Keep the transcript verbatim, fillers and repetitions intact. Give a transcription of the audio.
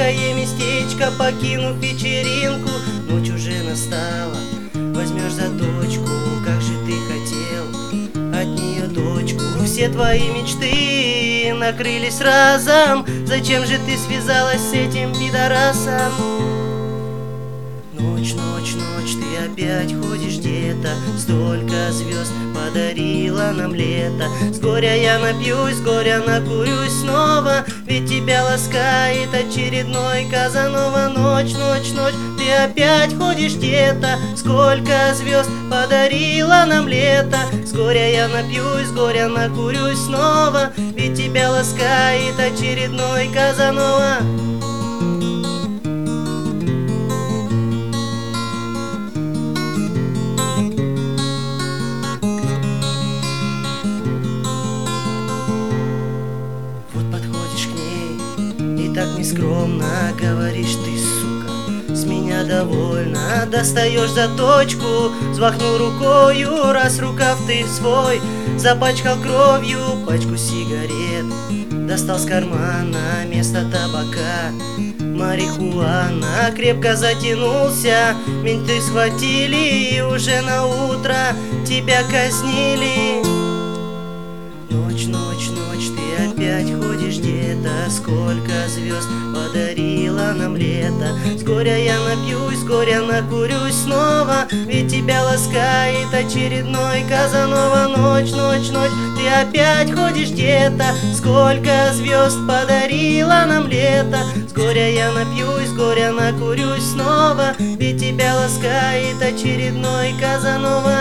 тихое местечко, покинув вечеринку. Ночь уже настала, возьмешь за точку, как же ты хотел от нее дочку. Все твои мечты накрылись разом, зачем же ты связалась с этим пидорасом? Ночь, ночь, ночь, ты опять ходишь где-то, столько звезд подарила нам лето. С горя я напьюсь, с горя накурюсь снова, ведь тебя ласкает очередной Казанова. Ночь, ночь, ночь, ты опять ходишь где-то, сколько звезд подарила нам лето. С горя я напьюсь, с горя накурюсь снова, ведь тебя ласкает очередной Казанова. Так нескромно говоришь ты, сука, с меня довольно. Достаешь за точку, взмахнул рукою, раз рукав ты свой запачкал кровью пачку сигарет. Достал с кармана вместо табака марихуана, крепко затянулся, менты схватили и уже на утро тебя казнили. Ночь, ночь, ночь, ты опять ходишь где-то, сколько звезд подарила нам лето. С горя я напьюсь, с горя накурюсь снова, ведь тебя ласкает очередной Казанова. Ночь, ночь, ночь, ты опять ходишь где-то, сколько звезд подарила нам лето. С горя я напьюсь, с горя накурюсь снова, ведь тебя ласкает очередной Казанова.